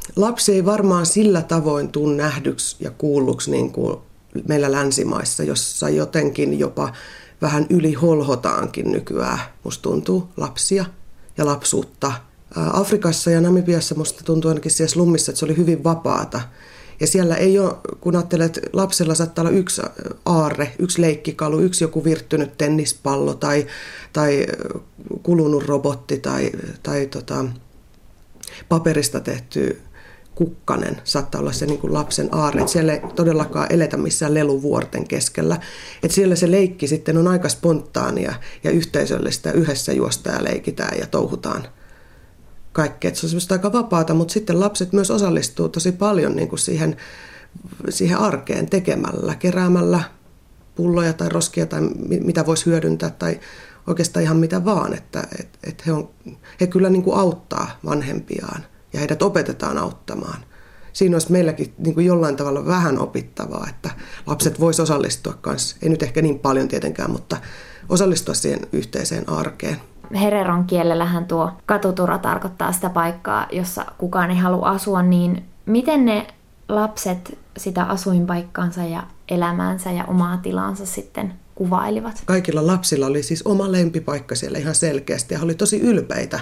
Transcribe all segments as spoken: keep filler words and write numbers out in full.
lapsi ei varmaan sillä tavoin tule nähdyksi ja kuulluksi niin kuin meillä länsimaissa, jossa jotenkin jopa vähän yli holhotaankin nykyään, musta tuntuu, lapsia ja lapsuutta. Afrikassa ja Namibiassa musta tuntuu ainakin siellä slummissa, että se oli hyvin vapaata. Ja siellä ei ole, kun ajattelet, että lapsella saattaa olla yksi aarre, yksi leikkikalu, yksi joku virttynyt tennispallo tai, tai kulunut robotti tai, tai tota, paperista tehty kukkanen saattaa olla se niin kuin lapsen aarre. Että siellä ei todellakaan eletä missään leluvuorten keskellä. Että siellä se leikki sitten on aika spontaania ja yhteisöllistä. Yhdessä juostaan ja leikitään ja touhutaan kaikkea. Että se on semmoista aika vapaata, mutta sitten lapset myös osallistuu tosi paljon niin kuin siihen, siihen arkeen tekemällä, keräämällä pulloja tai roskia tai mitä voisi hyödyntää tai oikeastaan ihan mitä vaan. Että et, et he, on, he kyllä niin kuin auttaa vanhempiaan. Ja heidät opetetaan auttamaan. Siinä olisi meilläkin niin kuin jollain tavalla vähän opittavaa, että lapset voisivat osallistua kanssa. Ei nyt ehkä niin paljon tietenkään, mutta osallistua siihen yhteiseen arkeen. Hereron kielellähän tuo katutura tarkoittaa sitä paikkaa, jossa kukaan ei halua asua. Niin miten ne lapset sitä asuinpaikkaansa ja elämäänsä ja omaa tilaansa sitten kuvailivat? Kaikilla lapsilla oli siis oma lempipaikka siellä ihan selkeästi ja he oli tosi ylpeitä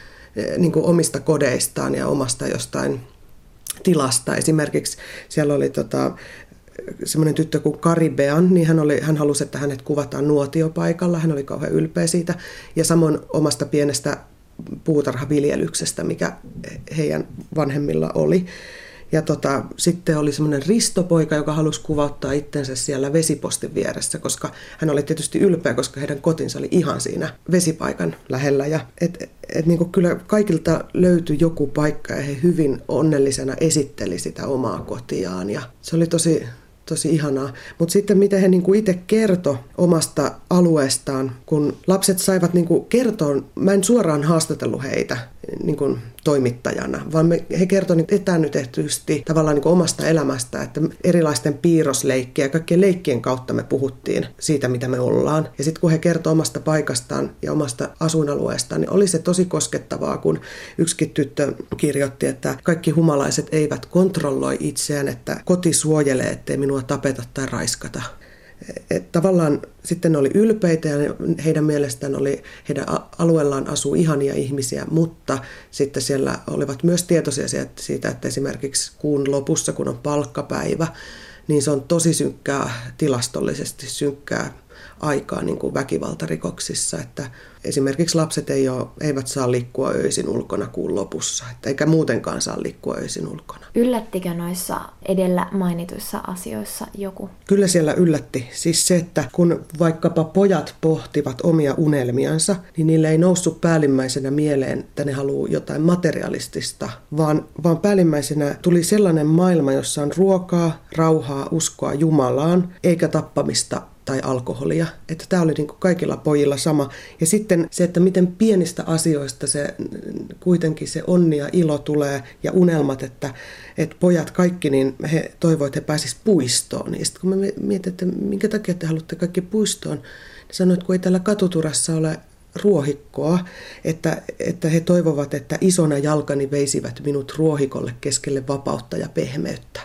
niin kuin omista kodeistaan ja omasta jostain tilasta. Esimerkiksi siellä oli tota, semmoinen tyttö kuin Karibean, niin hän, oli, hän halusi, että hänet kuvataan nuotiopaikalla. Hän oli kauhean ylpeä siitä. Ja samoin omasta pienestä puutarhaviljelyksestä, mikä heidän vanhemmilla oli. Ja tota, sitten oli semmoinen Risto-poika, joka halusi kuvauttaa itsensä siellä vesipostin vieressä, koska hän oli tietysti ylpeä, koska heidän kotinsa oli ihan siinä vesipaikan lähellä. Ja et, et niin kuin kyllä kaikilta löytyi joku paikka ja he hyvin onnellisena esitteli sitä omaa kotiaan. Ja se oli tosi, tosi ihanaa. Mutta sitten miten he niin kuin itse kertoi omasta alueestaan, kun lapset saivat niin kuin kertoa, mä en suoraan haastatellut heitä niin kuin toimittajana, vaan me, he kertoivat etäännytetysti tavallaan niin kuin omasta elämästä, että erilaisten piirrosleikkien ja kaikkien leikkien kautta me puhuttiin siitä, mitä me ollaan. Ja sitten kun he kertoi omasta paikastaan ja omasta asuinalueestaan, niin oli se tosi koskettavaa, kun yksikin tyttö kirjoitti, että kaikki humalaiset eivät kontrolloi itseään, että koti suojelee, ettei minua tapeta tai raiskata. Et tavallaan sitten ne oli ylpeitä ja heidän mielestään oli, heidän alueellaan asuu ihania ihmisiä, mutta sitten siellä olivat myös tietoisia siitä, että esimerkiksi kuun lopussa, kun on palkkapäivä, niin se on tosi synkkää, tilastollisesti synkkää aikaa niin kuin väkivaltarikoksissa, että esimerkiksi lapset ei ole, eivät saa liikkua öisin ulkona kuun lopussa, eikä muutenkaan saa liikkua öisin ulkona. Yllättikö noissa edellä mainituissa asioissa joku? Kyllä siellä yllätti. Siis se, että kun vaikkapa pojat pohtivat omia unelmiansa, niin niille ei noussut päällimmäisenä mieleen, että ne haluaa jotain materialistista, vaan, vaan päällimmäisenä tuli sellainen maailma, jossa on ruokaa, rauhaa, uskoa Jumalaan, eikä tappamista tai alkoholia. Että tämä oli niin kuin kaikilla pojilla sama. Ja sitten se, että miten pienistä asioista se kuitenkin se onni ja ilo tulee ja unelmat, että, että pojat kaikki, niin he toivoivat, että he pääsisivät puistoon. Ja sitten kun me mietin, että minkä takia te haluatte kaikki puistoon, niin sanoin, että kun ei täällä katuturassa ole ruohikkoa, että, että he toivovat, että isona jalkani veisivät minut ruohikolle keskelle vapautta ja pehmeyttä.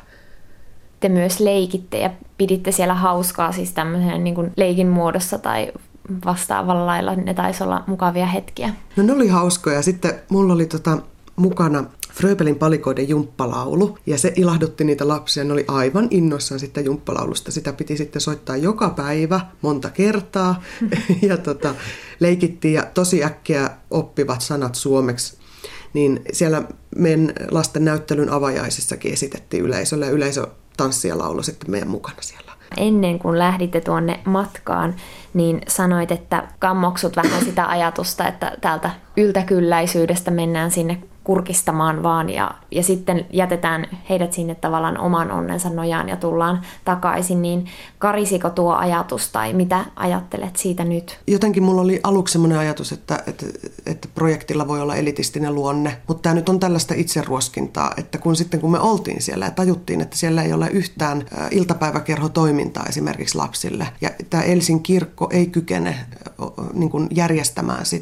Te myös leikitte ja piditte siellä hauskaa siis tämmöisen niin kuin leikin muodossa tai vastaavalla lailla. Ne taisi olla mukavia hetkiä. No ne oli hauskoja. Sitten mulla oli tota mukana Fröbelin palikoiden jumppalaulu ja se ilahdutti niitä lapsia. Ne oli aivan innoissaan sitten jumppalaulusta. Sitä piti sitten soittaa joka päivä monta kertaa ja tota, leikittiin ja tosi äkkiä oppivat sanat suomeksi. Niin siellä meidän lasten näyttelyn avajaisissakin esitettiin yleisölle ja yleisö tanssi ja laulu sitten meidän mukana siellä. Ennen kuin lähditte tuonne matkaan, niin sanoit, että kammoksut vähän sitä ajatusta, että täältä yltäkylläisyydestä mennään sinne kurkistamaan vaan ja, ja sitten jätetään heidät sinne tavallaan oman onnensa nojaan ja tullaan takaisin, niin karisiko tuo ajatus tai mitä ajattelet siitä nyt? Jotenkin mulla oli aluksi semmoinen ajatus, että, että, että projektilla voi olla elitistinen luonne, mutta tämä nyt on tällaista itseruoskintaa, että kun sitten kun me oltiin siellä ja tajuttiin, että siellä ei ole yhtään iltapäiväkerhotoimintaa esimerkiksi lapsille ja tämä Elsin kirkko ei kykene niin kuin järjestämään sitä,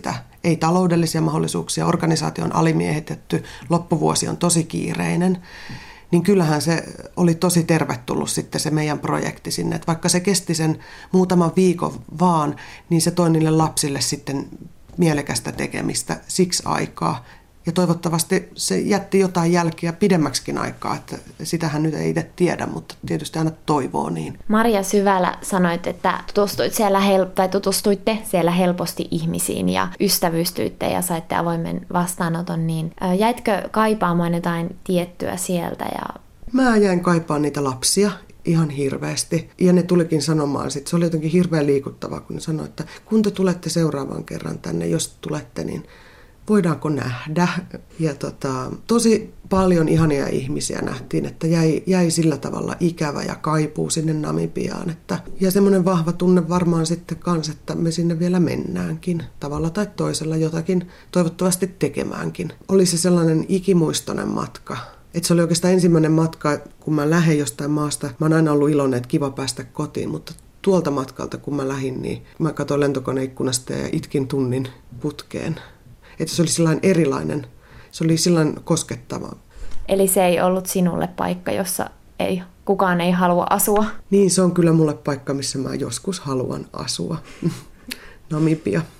ei taloudellisia mahdollisuuksia, organisaatio on alimiehitetty, loppuvuosi on tosi kiireinen, niin kyllähän se oli tosi tervetullut sitten se meidän projekti sinne. Että vaikka se kesti sen muutaman viikon vaan, niin se toi niille lapsille sitten mielekästä tekemistä siksi aikaa. Ja toivottavasti se jätti jotain jälkiä pidemmäksikin aikaa, että sitähän nyt ei itse tiedä, mutta tietysti aina toivoo niin. Maria Syvälä, sanoit, että tutustuit siellä hel- tai tutustuitte siellä helposti ihmisiin ja ystävystyitte ja saitte avoimen vastaanoton, niin jäitkö kaipaamaan jotain tiettyä sieltä? Ja... Mä jäin kaipaamaan niitä lapsia ihan hirveästi. Ja ne tulikin sanomaan, sit se oli jotenkin hirveän liikuttavaa, kun ne sanoi, että kun te tulette seuraavan kerran tänne, jos tulette, niin voidaanko nähdä? Ja tota, tosi paljon ihania ihmisiä nähtiin, että jäi, jäi sillä tavalla ikävä ja kaipuu sinne Namibiaan. Että, ja semmoinen vahva tunne varmaan sitten kanssa, että me sinne vielä mennäänkin tavalla tai toisella jotakin toivottavasti tekemäänkin. Oli se sellainen ikimuistoinen matka. Että se oli oikeastaan ensimmäinen matka, kun mä lähdin jostain maasta. Mä oon aina ollut iloinen, että kiva päästä kotiin, mutta tuolta matkalta kun mä lähdin, niin mä katsoin lentokoneikkunasta ja itkin tunnin putkeen. Että se oli sellainen erilainen, se oli sellainen koskettava. Eli se ei ollut sinulle paikka, jossa ei, kukaan ei halua asua? Niin, se on kyllä mulle paikka, missä mä joskus haluan asua. Namibia.